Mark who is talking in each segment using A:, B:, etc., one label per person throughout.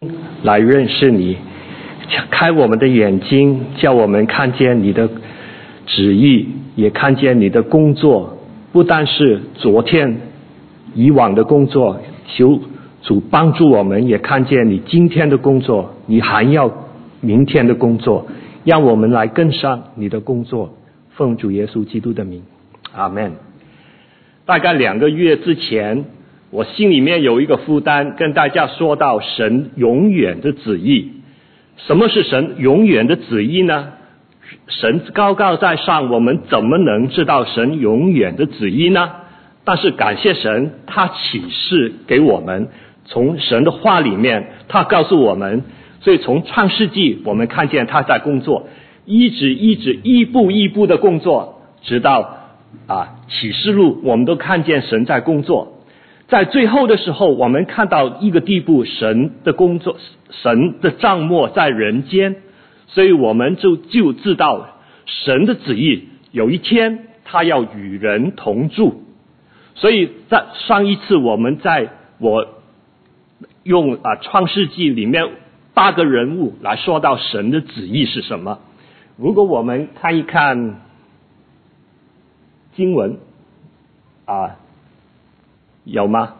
A: 来认识你，开我们的眼睛，叫我们看见你的旨意，也看见你的工作，不但是昨天以往的工作，求主帮助我们，也看见你今天的工作，你还要明天的工作，让我们来跟上你的工作。奉主耶稣基督的名，阿们。大概2个月之前，我心里面有一个负担，跟大家说到神永远的旨意。什么是神永远的旨意呢？神高高在上，我们怎么能知道神永远的旨意呢？但是感谢神，他启示给我们，从神的话里面他告诉我们，所以从创世纪我们看见他在工作，一步一步的工作，直到启示录我们都看见神在工作。在最后的时候，我们看到一个地步，神的工作，神的帐幕在人间，所以我们就知道神的旨意，有一天他要与人同住。所以在上一次我用创世纪里面8个人物来说到神的旨意是什么。如果我们看一看经文有吗？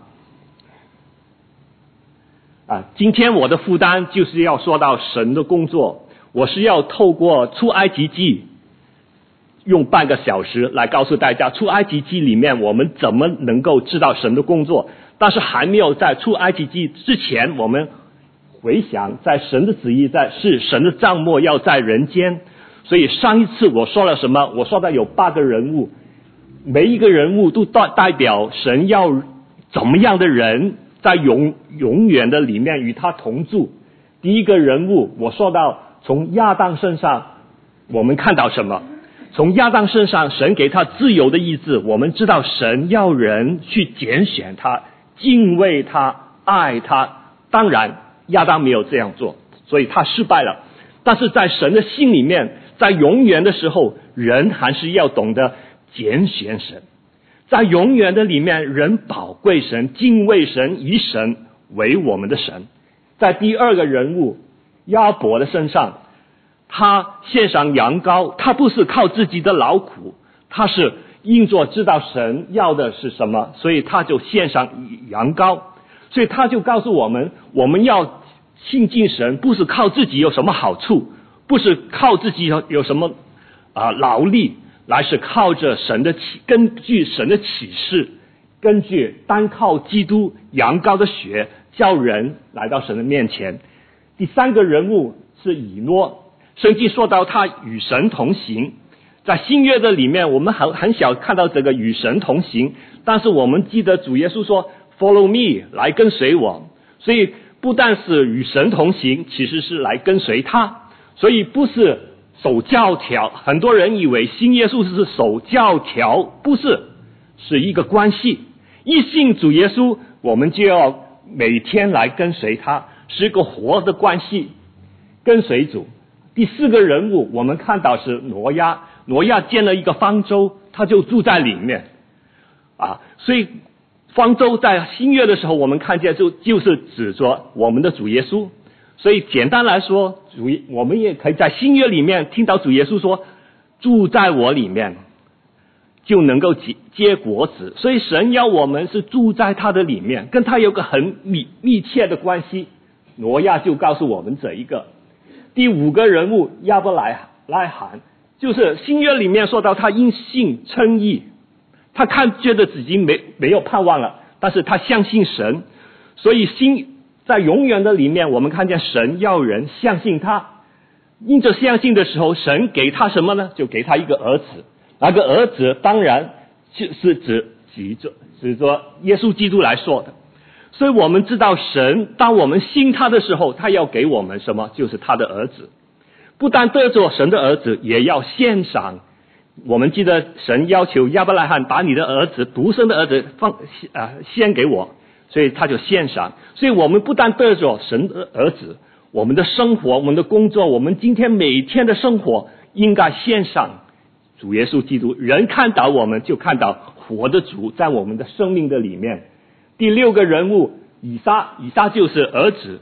A: 今天我的负担就是要说到神的工作，我是要透过出埃及记用半个小时来告诉大家出埃及记里面我们怎么能够知道神的工作。但是还没有在出埃及记之前，我们回想在神的旨意是神的帐幕要在人间。所以上一次我说了什么？我说到有8个人物，每一个人物都代表神要怎么样的人在永远的里面与他同住。第一个人物我说到从亚当身上我们看到什么？从亚当身上神给他自由的意志，我们知道神要人去拣选他，敬畏他，爱他。当然亚当没有这样做，所以他失败了。但是在神的心里面，在永远的时候，人还是要懂得拣选神。在永远的里面，人宝贵神，敬畏神，以神为我们的神。在第2个人物亚伯的身上，他献上羊羔，他不是靠自己的劳苦，他是因着知道神要的是什么，所以他就献上羊羔。所以他就告诉我们，我们要亲近神，不是靠自己有什么好处，不是靠自己有什么劳力，来是靠着根据神的启示，根据单靠基督羊羔的血，叫人来到神的面前。第3个人物是以诺，圣经说到他与神同行。在新约的里面，我们很少看到这个与神同行，但是我们记得主耶稣说 Follow me， 来跟随我。所以不但是与神同行，其实是来跟随他。所以不是守教条，很多人以为信耶稣是守教条，不是，是一个关系。一信主耶稣，我们就要每天来跟随他，是一个活的关系，跟随主。第4个人物我们看到是挪亚建了一个方舟，他就住在里面所以方舟在新约的时候我们看见就是指着我们的主耶稣。所以简单来说，我们也可以在新约里面听到主耶稣说，住在我里面就能够结果子。所以神要我们是住在他的里面，跟他有个很密切的关系。挪亚就告诉我们这一个。第5个人物亚伯来罕，就是新约里面说到他因信称义，他觉得自己没有盼望了，但是他相信神。所以在永远的里面，我们看见神要人相信他。因着相信的时候，神给他什么呢？就给他一个儿子。那个儿子当然是指着耶稣基督来说的。所以我们知道神当我们信他的时候，他要给我们什么？就是他的儿子。不但得着神的儿子，也要献上。我们记得神要求亚伯拉罕把你的儿子，独生的儿子献给我，所以他就献上。所以我们不但得着神的儿子，我们的生活，我们的工作，我们今天每天的生活应该献上主耶稣基督。人看到我们就看到活的主在我们的生命的里面。第6个人物以撒就是儿子，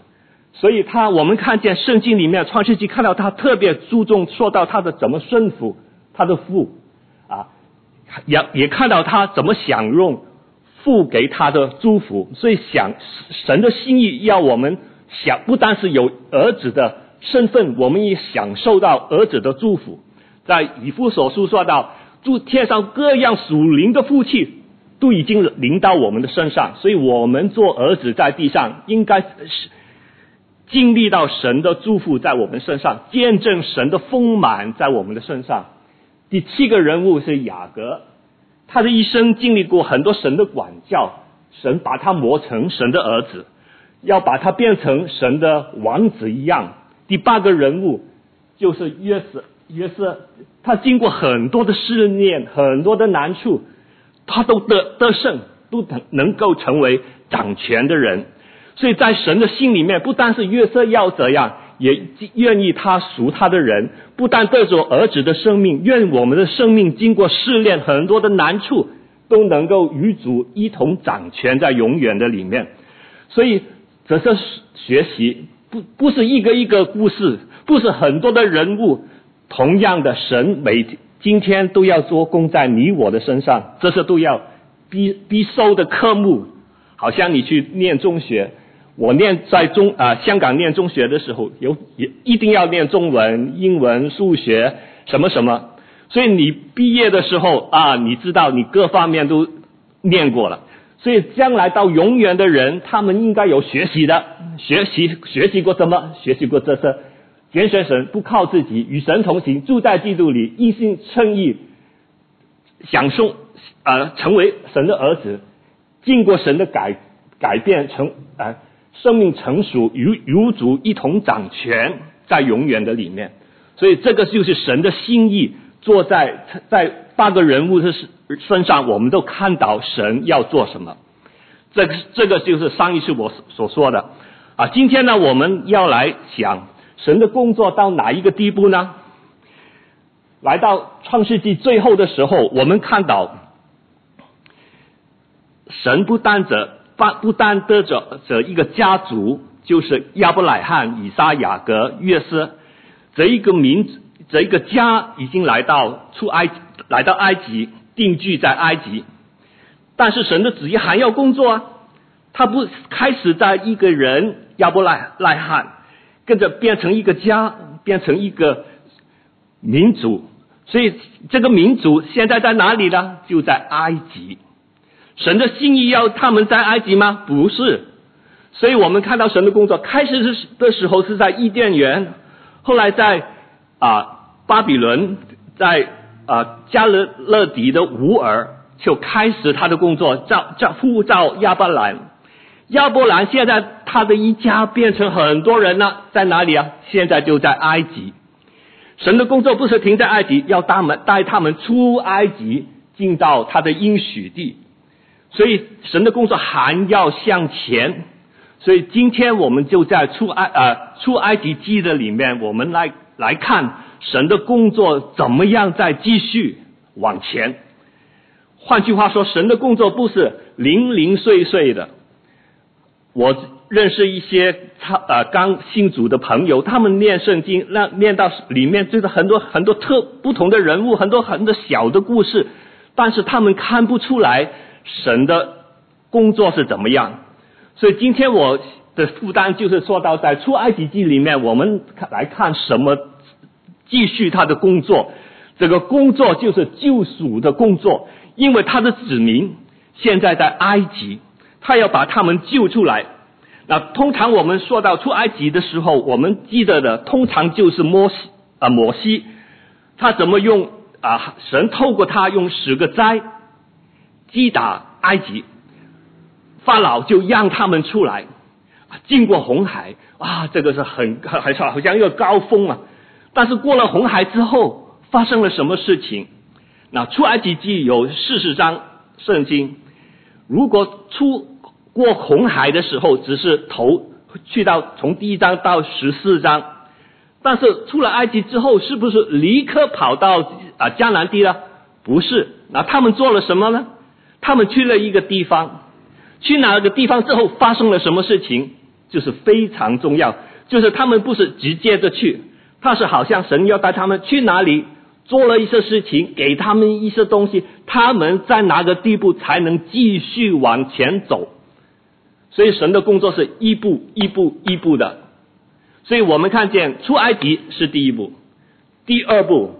A: 所以我们看见圣经里面创世纪看到他特别注重说到他的怎么顺服他的父也看到他怎么享用父给他的祝福。所以神的心意要我们不单是有儿子的身份，我们也享受到儿子的祝福。在以弗所书说到，天上各样属灵的福气都已经临到我们的身上，所以我们做儿子在地上应该经历到神的祝福在我们身上，见证神的丰满在我们的身上。第7个人物是雅各，他的一生经历过很多神的管教，神把他磨成神的儿子，要把他变成神的王子一样。第8个人物就是约瑟，他经过很多的试炼，很多的难处，他都得胜，都能够成为掌权的人。所以在神的心里面，不单是约瑟要这样，也愿意他属他的人不但得着儿子的生命，愿我们的生命经过试炼很多的难处，都能够与主一同掌权在永远的里面。所以这是学习，不是一个一个故事，不是很多的人物，同样的神今天都要做工在你我的身上，这是都要必修的科目。好像你去念中学，我在香港念中学的时候，一定要念中文、英文、数学什么什么，所以你毕业的时候你知道你各方面都念过了，所以将来到永远的人，他们应该有学习过什么？学习过这些拣选神，不靠自己，与神同行，住在基督里，因信称义，享受成为神的儿子，经过神的改变生命成熟，与主一同掌权在永远的里面。所以这个就是神的心意，坐在8个人物的身上，我们都看到神要做什么。这个就是上一次我所说的今天呢，我们要来想神的工作到哪一个地步呢？来到创世纪最后的时候，我们看到神不单得着一个家族，就是亚伯拉罕、以撒、雅各、约瑟，这一个家已经来到埃及，定居在埃及。但是神的旨意还要工作他不开始在一个人亚伯拉罕，跟着变成一个家，变成一个民族。所以这个民族现在在哪里呢？就在埃及。神的心意要他们在埃及吗？不是。所以我们看到神的工作开始的时候是在伊甸园，后来在巴比伦，在加勒底的乌尔就开始他的工作，呼召亚伯兰现在他的一家变成很多人了，在哪里现在就在埃及。神的工作不是停在埃及，要带他们出埃及，进到他的应许地。所以神的工作还要向前。所以今天我们就在出埃及记的里面，我们来看神的工作怎么样再继续往前。换句话说，神的工作不是零零碎碎的。我认识一些刚信主的朋友，他们念圣经，念到里面就是很多不同的人物，很多小的故事，但是他们看不出来神的工作是怎么样。所以今天我的负担就是说到在出埃及记里面，我们来看什么继续他的工作。这个工作就是救赎的工作，因为他的子民现在在埃及，他要把他们救出来。那通常我们说到出埃及的时候，我们记得的通常就是摩西，他怎么用神透过他用10个灾击打埃及，法老就让他们出来，经过红海这个是好像一个高峰但是过了红海之后发生了什么事情？那出埃及记有40章圣经，如果出过红海的时候只是去到从第1章到14章，但是出了埃及之后是不是立刻跑到迦南地呢？不是。那他们做了什么呢？他们去了一个地方，去哪个地方之后发生了什么事情？ 就是非常重要，就是他们不是直接的去，他是好像神要带他们去哪里，做了一些事情，给他们一些东西，他们在哪个地步才能继续往前走。所以神的工作是一步一步一步的。所以我们看见出埃及是第一步，第二步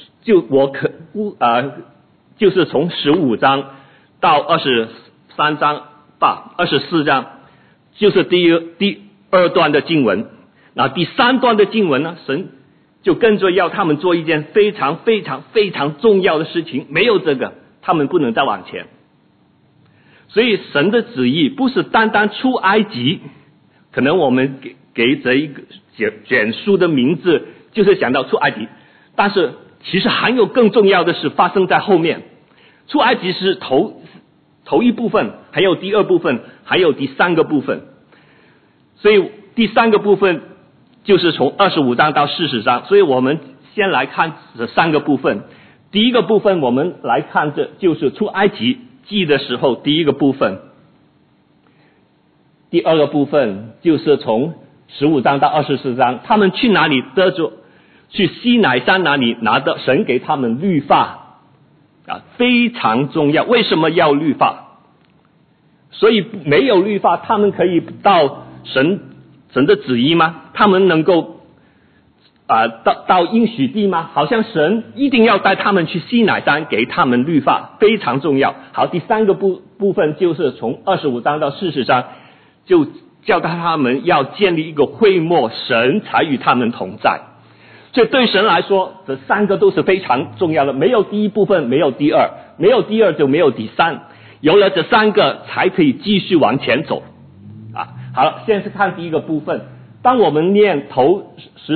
A: 就是从15章到23章24章，就是第二段的经文。那第三段的经文呢，神就跟着要他们做一件非常非常非常重要的事情，没有这个他们不能再往前。所以神的旨意不是单单出埃及，可能我们给这一个卷书的名字就是想到出埃及，但是其实还有更重要的事发生在后面。出埃及是头一部分，还有第二部分，还有第三个部分。所以第三个部分就是从25章到40章，所以我们先来看这三个部分。第一个部分我们来看，这就是出埃及记的时候第一个部分。第二个部分就是从15章到24章，他们去哪里得着？去西乃山那里拿的神给他们律法非常重要。为什么要律法？所以没有律法他们可以到神的旨意吗？他们能够到应许地吗？好像神一定要带他们去西乃山给他们律法，非常重要。好，第三个部分就是从25章到40章，就叫他们要建立一个会幕，神才与他们同在。所以对神来说，这三个都是非常重要的，没有第一部分，没有第二，没有第二就没有第三，有了这三个才可以继续往前走好了，现在是看第一个部分。当我们念头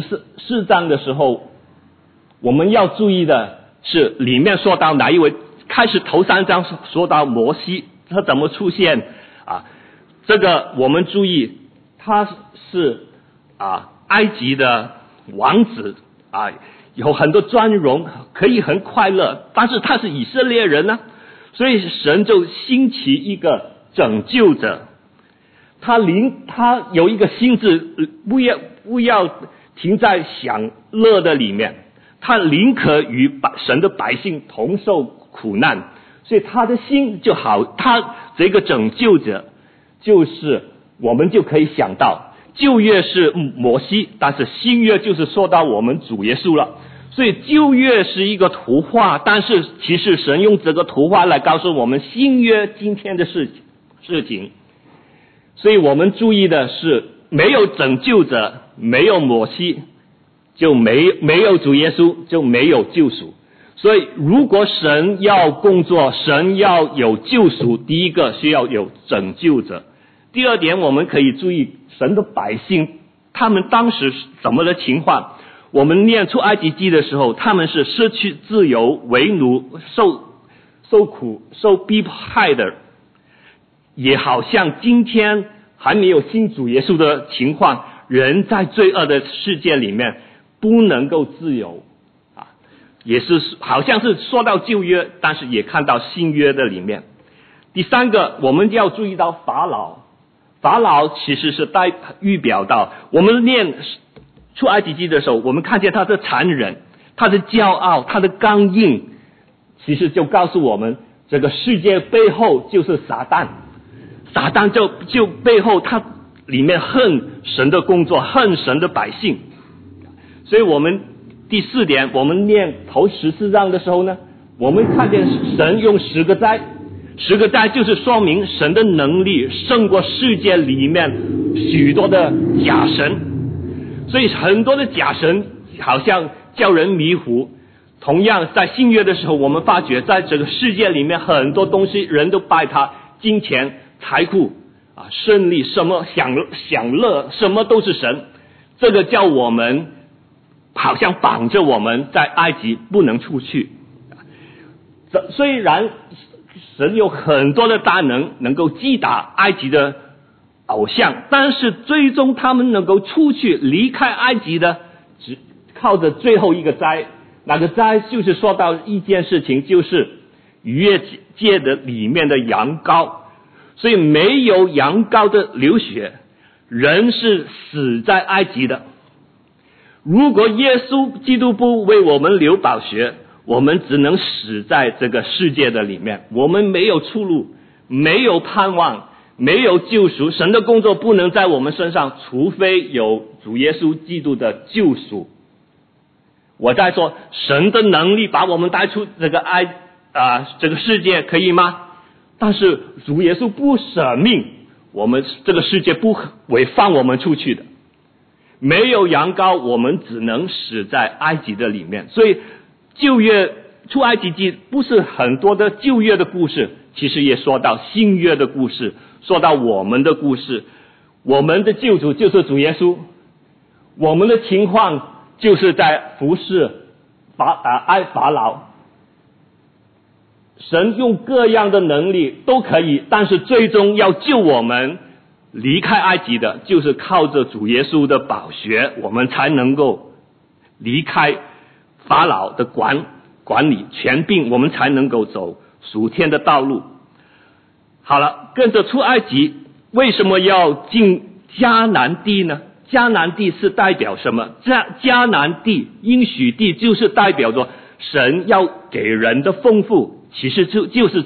A: 14章的时候，我们要注意的是里面说到哪一位。开始头3章说到摩西，他怎么出现这个我们注意，他是埃及的王子有很多尊荣，可以很快乐，但是他是以色列人呢，所以神就兴起一个拯救者。他有一个心智，不要停在享乐的里面，他宁可与神的百姓同受苦难，所以他的心就好。他这个拯救者就是我们就可以想到旧约是摩西，但是新约就是说到我们主耶稣了。所以旧约是一个图画，但是其实神用这个图画来告诉我们新约今天的事情。所以我们注意的是，没有拯救者，没有摩西，就没有主耶稣，就没有救赎。所以如果神要工作，神要有救赎，第一个需要有拯救者。第二点，我们可以注意神的百姓他们当时怎么的情况。我们念出埃及记的时候，他们是失去自由，为奴，受苦，受逼害的，也好像今天还没有信主耶稣的情况，人在罪恶的世界里面不能够自由也是好像是说到旧约，但是也看到新约的里面。第三个，我们要注意到法老其实是预表到我们念出埃及记的时候，我们看见他的残忍，他的骄傲，他的刚硬，其实就告诉我们这个世界背后就是撒旦就背后他里面恨神的工作，恨神的百姓。所以我们第4点，我们念头14章的时候呢，我们看见神用10个灾就是说明神的能力胜过世界里面许多的假神。所以很多的假神好像叫人迷糊。同样在新约的时候，我们发觉在这个世界里面很多东西人都拜他，金钱、财富胜利，什么享乐，什么都是神。这个叫我们好像绑着我们在埃及不能出去。虽然神有很多的大能够击打埃及的偶像，但是最终他们能够出去离开埃及的，只靠着最后一个灾。那个灾就是说到一件事情，就是逾越节的里面的羊羔。所以没有羊羔的流血， 人是死在埃及的。如果耶稣基督不为我们流宝血，我们只能死在这个世界的里面，我们没有出路，没有盼望，没有救赎。神的工作不能在我们身上，除非有主耶稣基督的救赎。我在说神的能力把我们带出这个这个世界可以吗？但是主耶稣不舍命，我们这个世界不会放我们出去的。没有羊羔，我们只能死在埃及的里面。所以旧约出埃及记不是很多的旧约的故事，其实也说到新约的故事，说到我们的故事。我们的救主就是主耶稣，我们的情况就是在服侍法老。神用各样的能力都可以，但是最终要救我们离开埃及的，就是靠着主耶稣的宝血，我们才能够离开法老的管理权柄，我们才能够走属天的道路。好了，跟着出埃及，为什么要进迦南地呢？迦南地是代表什么？迦南地应许地就是代表着神要给人的丰富，其实就是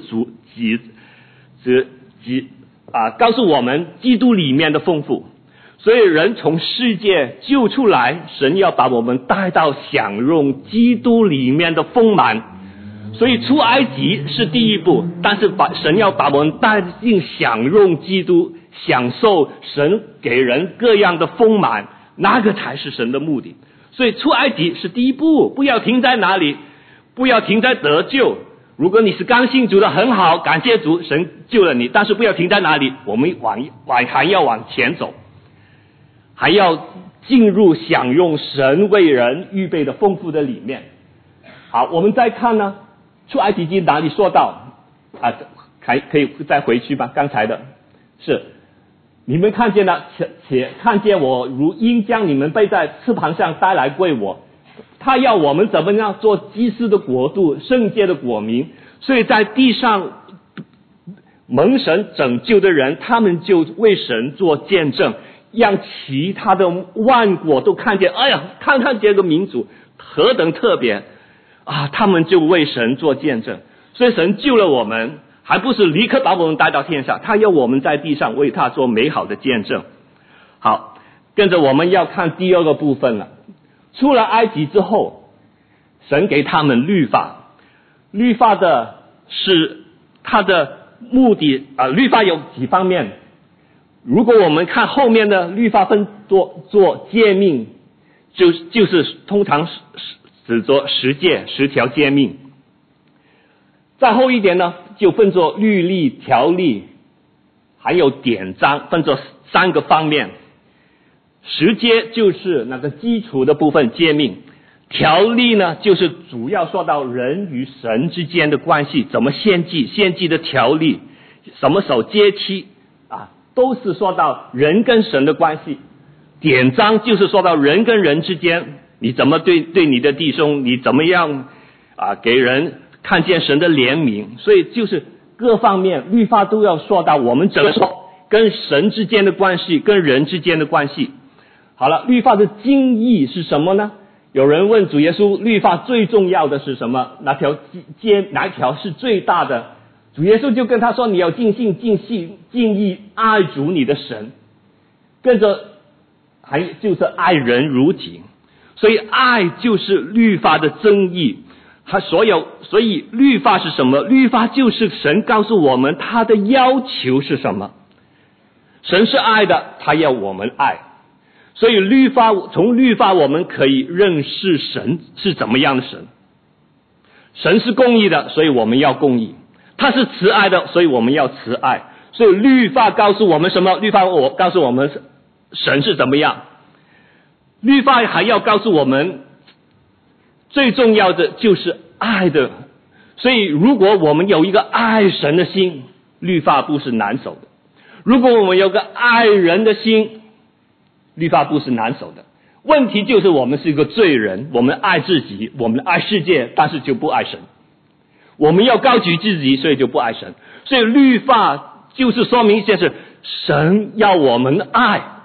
A: 告诉我们基督里面的丰富。所以人从世界救出来，神要把我们带到享用基督里面的丰满。所以出埃及是第一步，但是神要把我们带进享用基督，享受神给人各样的丰满，那个才是神的目的。所以出埃及是第一步，不要停在哪里，不要停在得救。如果你是刚信主的很好，感谢主，神救了你，但是不要停在哪里，我们还要往前走，还要进入享用神为人预备的丰富的里面。好，我们再看呢，出埃及记哪里说到可以再回去吧？刚才的是你们看见了，且看见我如鹰将你们背在翅膀上带来归我。他要我们怎么样做祭司的国度，圣洁的国民。所以在地上蒙神拯救的人，他们就为神做见证，让其他的万国都看见，哎呀，看看这个民族何等特别啊！他们就为神做见证。所以神救了我们，还不是立刻把我们带到天上，他要我们在地上为他做美好的见证。好，跟着我们要看第二个部分了。出了埃及之后，神给他们律法。律法的是他的目的律法有几方面。如果我们看后面的律法分做诫命，就是通常指作10条诫命。再后一点呢，就分作律例、条例，还有典章，分作3个方面。10诫就是那个基础的部分诫命，条例呢就是主要说到人与神之间的关系，怎么献祭的条例，什么守节期都是说到人跟神的关系。典章就是说到人跟人之间，你怎么对你的弟兄，你怎么样给人看见神的怜悯。所以就是各方面律法都要说到我们怎么说跟神之间的关系，跟人之间的关系。好了，律法的精义是什么呢？有人问主耶稣，律法最重要的是什么？哪条是最大的？主耶稣就跟他说，你要尽心尽性尽意爱主你的神，跟着就是爱人如己。所以爱就是律法的真义。所以律法是什么？律法就是神告诉我们他的要求是什么。神是爱的，他要我们爱。所以从律法我们可以认识神是怎么样的神。神是公义的，所以我们要公义。他是慈爱的，所以我们要慈爱。所以律法告诉我们什么？律法告诉我们神是怎么样。律法还要告诉我们最重要的就是爱的。所以如果我们有一个爱神的心，律法不是难守的。如果我们有个爱人的心，律法不是难守的。问题就是我们是一个罪人，我们爱自己，我们爱世界，但是就不爱神。我们要高举自己，所以就不爱神。所以律法就是说明一件事，神要我们爱，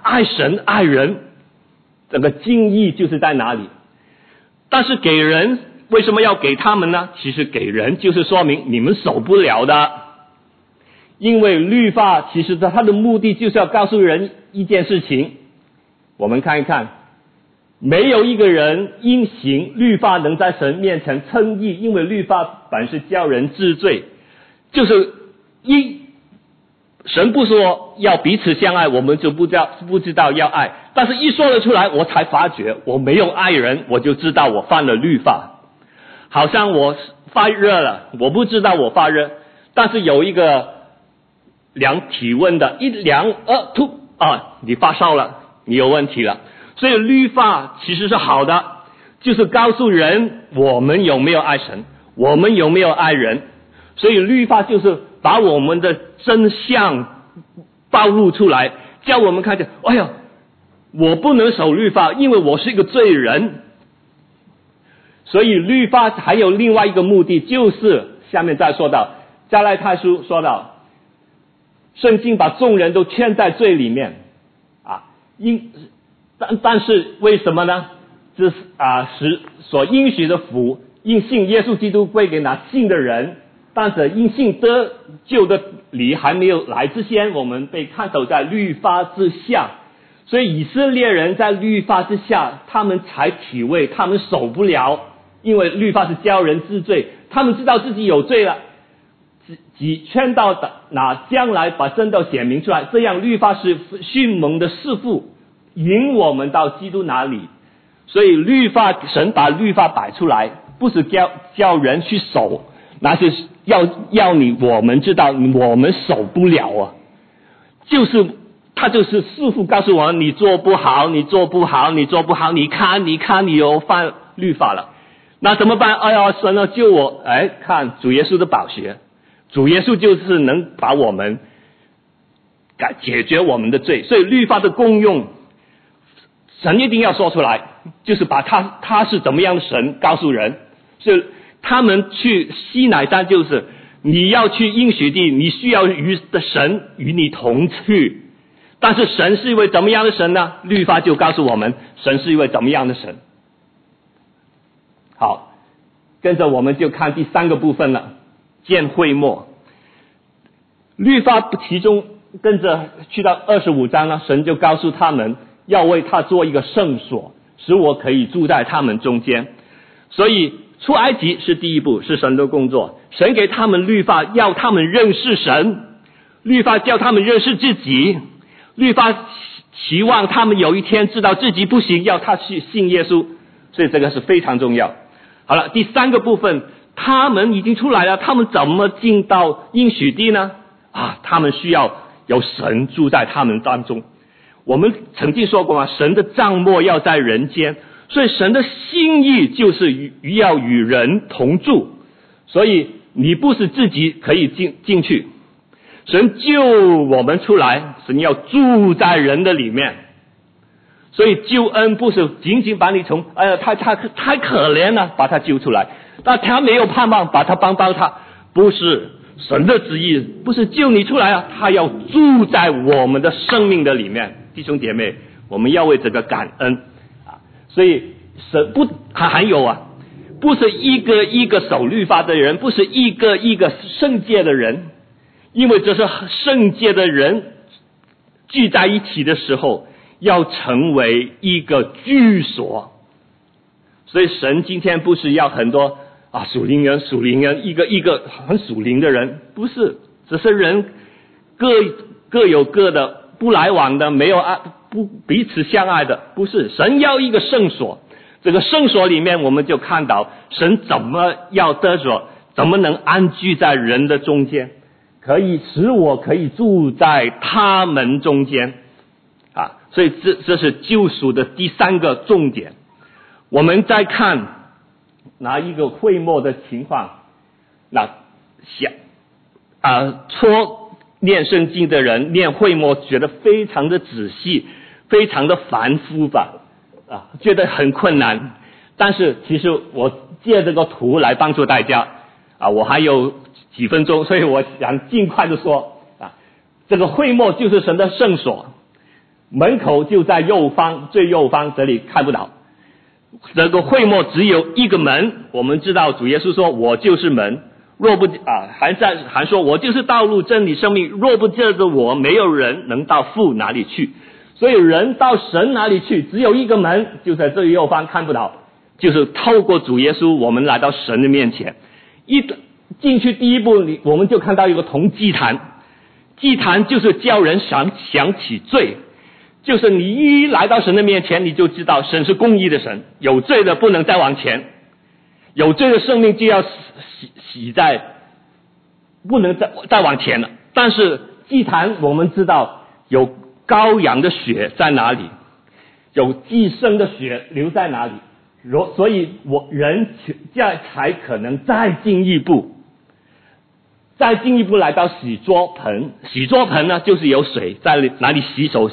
A: 爱神爱人，这个敬意就是在哪里。但是给人为什么要给他们呢？其实给人就是说明你们守不了的，因为律法其实它的目的就是要告诉人一件事情。我们看一看，没有一个人因行律法能在神面前称义，因为律法本是叫人治罪，就是神不说要彼此相爱，我们就不知道要爱，但是一说了出来，我才发觉我没有爱人，我就知道我犯了律法。好像我发热了，我不知道我发热，但是有一个量体温的，一量突你发烧了，你有问题了。所以律法其实是好的，就是告诉人我们有没有爱神，我们有没有爱人。所以律法就是把我们的真相暴露出来，叫我们看见，哎呀，我不能守律法，因为我是一个罪人。所以律法还有另外一个目的，就是下面再说到加拉太书说到，圣经把众人都圈在罪里面但是为什么呢？这使所应许的福因信耶稣基督归给那信的人，但是因信得救的理还没有来之前，我们被看守在律法之下。所以以色列人在律法之下，他们才体会他们守不了，因为律法是教人治罪，他们知道自己有罪了，即劝到那将来把真道显明出来，这样律法是训蒙的师傅，引我们到基督那里。所以神把律法摆出来，不是叫人去守，那是要我们知道我们守不了他就是师傅告诉我们，你做不好，你做不好，你做不好，你看你有犯律法了，那怎么办？哎呀，神啊救我！看主耶稣的宝血，主耶稣就是能把我们解决我们的罪。所以律法的功用，神一定要说出来，就是把他是怎么样的神告诉人。所以他们去西乃山，就是你要去应许地，你需要神与你同去。但是神是一位怎么样的神呢？律法就告诉我们，神是一位怎么样的神。好，跟着我们就看第三个部分了，见会幕。律法其中跟着去到25章呢，神就告诉他们要为他做一个圣所，使我可以住在他们中间。所以出埃及是第一步，是神的工作。神给他们律法，要他们认识神，律法叫他们认识自己，律法期望他们有一天知道自己不行，要他去信耶稣。所以这个是非常重要。好了，第三个部分，他们已经出来了，他们怎么进到应许地呢？他们需要有神住在他们当中。我们曾经说过嘛，神的帐幕要在人间，所以神的心意就是要与人同住。所以你不是自己可以进去，神救我们出来，神要住在人的里面。所以救恩不是仅仅把你从他太可怜了把他救出来，但他没有盼望把他帮他，不是神的旨意，不是救你出来他要住在我们的生命的里面。弟兄姐妹，我们要为这个感恩所以神还有不是一个一个守律法的人，不是一个一个圣洁的人，因为这是圣洁的人聚在一起的时候要成为一个居所。所以神今天不是要很多属灵人一个一个很属灵的人，不是，只是人各有各的，不来往的，没有不彼此相爱的，不是。神要一个圣所，这个圣所里面我们就看到神怎么要得着，怎么能安居在人的中间，可以使我可以住在他们中间所以这是救赎的第三个重点。我们再看拿一个会幕的情况，念圣经的人念会幕觉得非常的仔细，非常的繁复觉得很困难。但是其实我借这个图来帮助大家我还有几分钟，所以我想尽快的说这个会幕就是神的圣所。 门口就在右方，最右方，这里看不到。这个会幕只有一个门，我们知道主耶稣说我就是门，若不还说我就是道路真理生命，若不借着我，没有人能到父哪里去。所以人到神哪里去，只有一个门，就在最右方，看不到，就是透过主耶稣我们来到神的面前。一进去第一步，我们就看到一个铜祭坛，祭坛就是叫人想起罪，就是你一来到神的面前，你就知道神是公义的神，有罪的不能再往前，有罪的生命就要洗在不能再往前了。但是祭坛我们知道有羔羊的血在哪里，有寄生的血流在哪里，所以人才可能再进一步来到洗桌盆。洗桌盆呢，就是有水在哪里洗手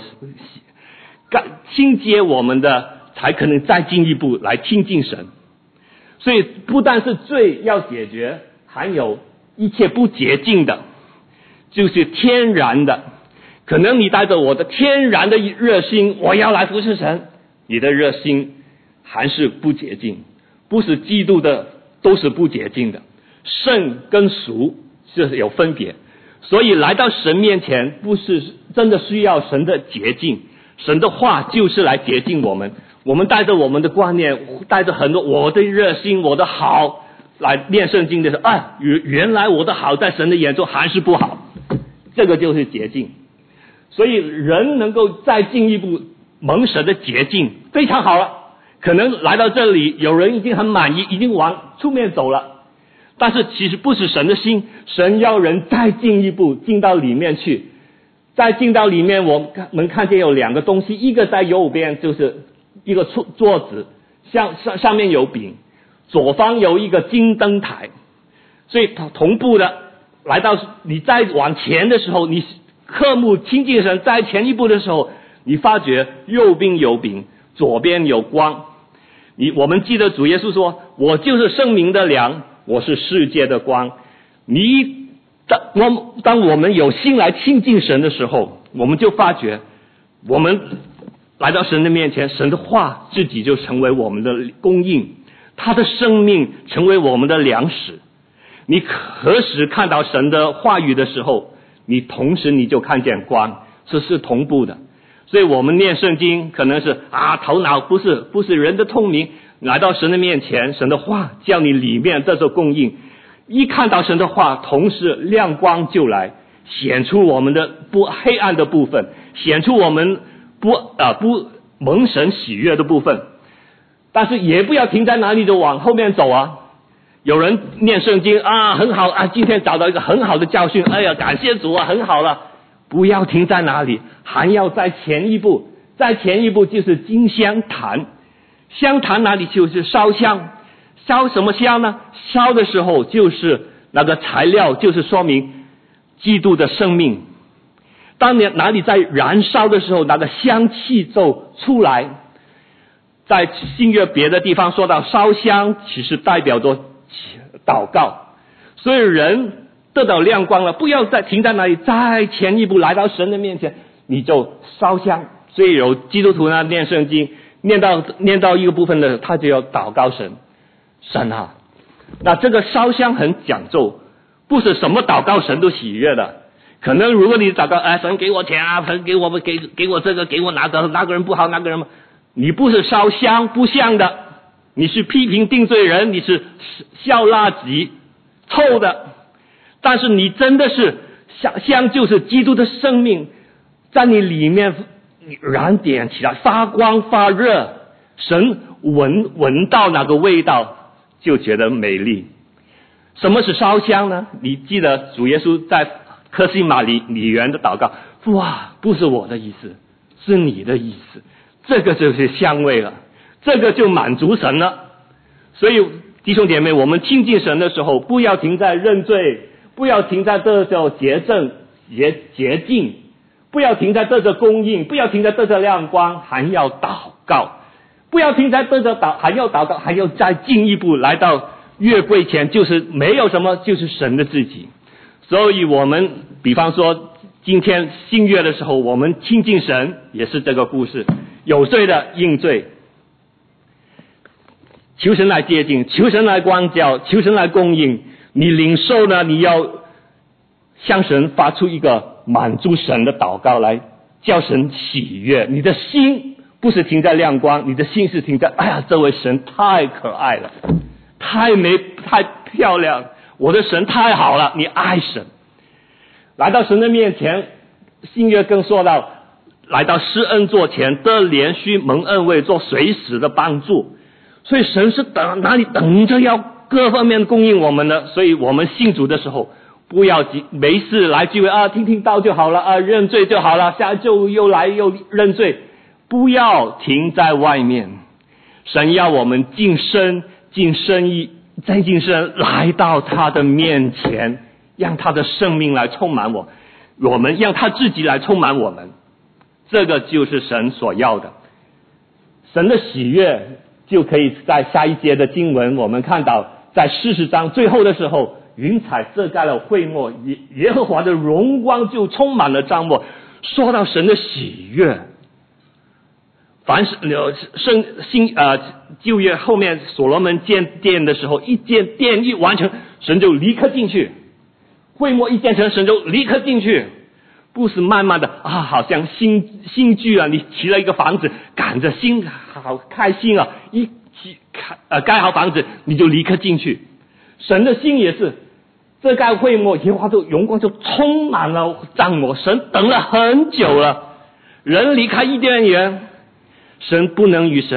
A: 清洁我们的，才可能再进一步来亲近神。所以不但是罪要解决，还有一切不洁净的，就是天然的。可能你带着我的天然的热心，我要来服侍神，你的热心还是不洁净，不是基督的都是不洁净的，圣跟俗是有分别。所以来到神面前，不是真的需要神的洁净，神的话就是来洁净我们。我们带着我们的观念，带着很多我的热心，我的好来念圣经的时候，原来我的好在神的眼中还是不好，这个就是洁净。所以人能够再进一步蒙神的洁净，非常好了。可能来到这里，有人已经很满意，已经往出面走了，但是其实不是神的心，神要人再进一步进到里面去。再进到里面，我们看见有两个东西，一个在右边就是一个桌子，上面有饼，左方有一个金灯台。所以同步的来到你再往前的时候，你渴慕亲近神，在前一步的时候，你发觉右边有饼，左边有光。我们记得主耶稣说，我就是生命的粮，我是世界的光。当我们有心来亲近神的时候，我们就发觉我们来到神的面前，神的话自己就成为我们的供应，他的生命成为我们的粮食。你何时看到神的话语的时候，你同时你就看见光，这是同步的。所以我们念圣经可能是头脑不是人的聪明，来到神的面前，神的话叫你里面这种供应，一看到神的话，同时亮光就来显出我们的黑暗的部分，显出我们不蒙神喜悦的部分。但是也不要停在哪里就往后面走啊。有人念圣经很好今天找到一个很好的教训，感谢主很好了。不要停在哪里，还要再前一步。再前一步就是金香坛。香坛哪里就是烧香。烧什么香呢？烧的时候就是那个材料，就是说明基督的生命。当你哪里在燃烧的时候，那个香气就出来。在新约别的地方说到烧香，其实代表着祷告。所以人得到亮光了，不要再停在那里，再前一步来到神的面前，你就烧香。所以有基督徒呢念圣经，念到一个部分的，他就要祷告神啊。那这个烧香很讲究，不是什么祷告神都喜悦的。可能如果你祷告神给我钱神给我这个给我那个人不好那个人，你不是烧香不像的，你是批评定罪人，你是笑垃圾臭的。但是你真的是香就是基督的生命在你里面燃点起来，发光发热，神闻到那个味道就觉得美丽。什么是烧香呢？你记得主耶稣在客西马尼园的祷告，不是我的意思，是你的意思，这个就是香味了，这个就满足神了。所以弟兄姐妹，我们亲近神的时候，不要停在认罪，不要停在这叫洁净，不要停在这叫供应，不要停在这叫亮光，还要祷告。不要停在这叫还要祷告，还要再进一步来到月柜前，就是没有什么，就是神的自己。所以我们比方说今天新约的时候，我们亲近神也是这个故事，有罪的应罪，求神来接近，求神来光照，求神来供应。你领受呢，你要向神发出一个满足神的祷告来叫神喜悦。你的心不是停在亮光，你的心是停在哎呀，这位神太可爱了，太美太漂亮，我的神太好了，你爱神。来到神的面前，新约更说到来到施恩座前得连续蒙恩惠，做随时的帮助。所以神是哪里等着要各方面供应我们呢？所以我们信主的时候不要急，没事来聚会啊，听听道就好了啊，认罪就好了，下周又来又认罪，不要停在外面。神要我们尽身尽意再尽身来到他的面前，让他的生命来充满我们让他自己来充满我们，这个就是神所要的。神的喜悦就可以在下一节的经文我们看到，在40章最后的时候，云彩遮盖了会幕，耶和华的荣光就充满了帐幕。说到神的喜悦，凡是旧约后面所罗门建殿的时候，一建殿一完成，神就立刻进去，会幕一建成，神就立刻进去，不是慢慢的啊，好像新居啊，你起了一个房子，赶着新好开心啊，盖好房子你就立刻进去。神的心也是，这盖会幕，耶和华的荣光就充满了帐幕。神等了很久了，人离开伊甸园，神不能与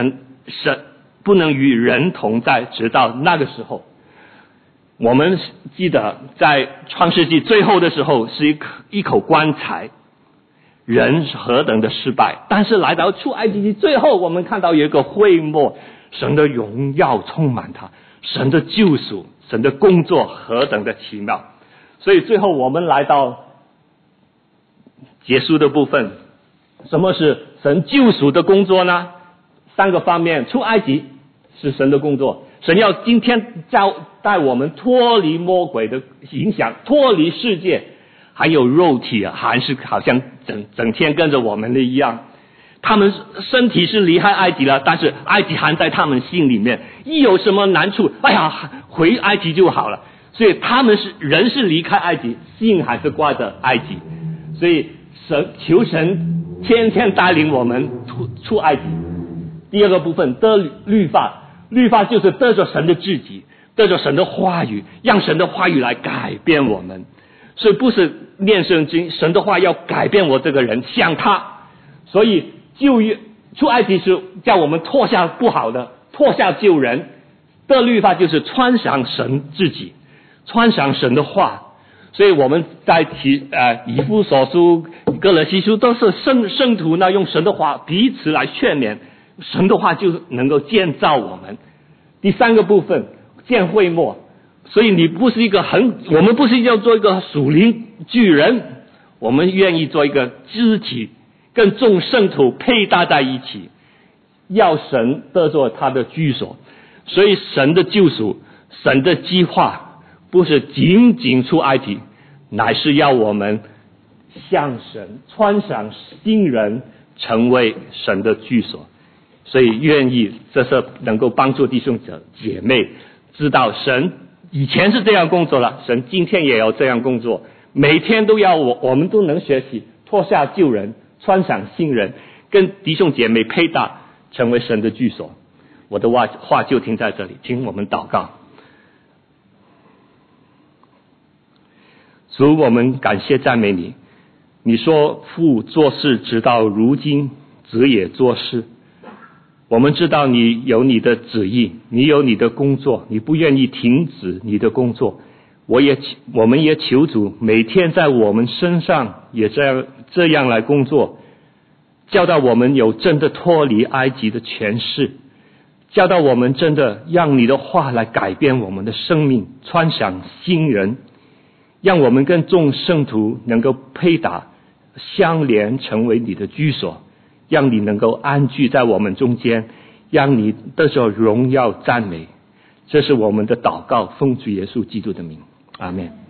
A: 人同在，直到那个时候。我们记得在创世纪最后的时候是一口棺材，人是何等的失败，但是来到出埃及记最后，我们看到有一个会幕，神的荣耀充满它，神的救赎，神的工作何等的奇妙。所以最后我们来到结束的部分，什么是神救赎的工作呢？3个方面。出埃及是神的工作，神要今天带我们脱离魔鬼的影响，脱离世界，还有肉体还是好像整天跟着我们的一样。他们身体是离开埃及了，但是埃及还在他们心里面，一有什么难处，哎呀，回埃及就好了。所以他们人是离开埃及，心还是挂着埃及。所以求神天天带领我们出埃及。第2个部分得律法，律法就是得着神的自己，得着神的话语，让神的话语来改变我们。所以不是念圣经，神的话要改变我这个人，像他。所以出埃及是叫我们脱下不好的，脱下旧人。得律法就是穿上神自己，穿上神的话。所以我们在以弗所书、哥罗西书都是圣徒呢，用神的话彼此来劝勉，神的话就能够建造我们。第3个部分建会幕，所以我们不是要做一个属灵巨人，我们愿意做一个肢体，跟众圣徒配搭在一起，要神得做他的居所。所以神的救赎，神的计划不是仅仅出埃及，乃是要我们向神穿上新人，成为神的居所。所以愿意这是能够帮助弟兄姐妹知道，神以前是这样工作了，神今天也要这样工作，每天都要我们都能学习脱下旧人，穿上新人，跟弟兄姐妹配搭，成为神的居所。我的话就停在这里，请我们祷告。主，我们感谢赞美你，你说父做事直到如今，子也做事。我们知道你有你的旨意，你有你的工作，你不愿意停止你的工作。我们也求主每天在我们身上也这样来工作，教导我们有真的脱离埃及的权势，教导我们真的让你的话来改变我们的生命，穿上新人，让我们跟众圣徒能够配搭相连，成为你的居所，让你能够安居在我们中间，让你得着荣耀赞美。这是我们的祷告，奉主耶稣基督的名，阿们。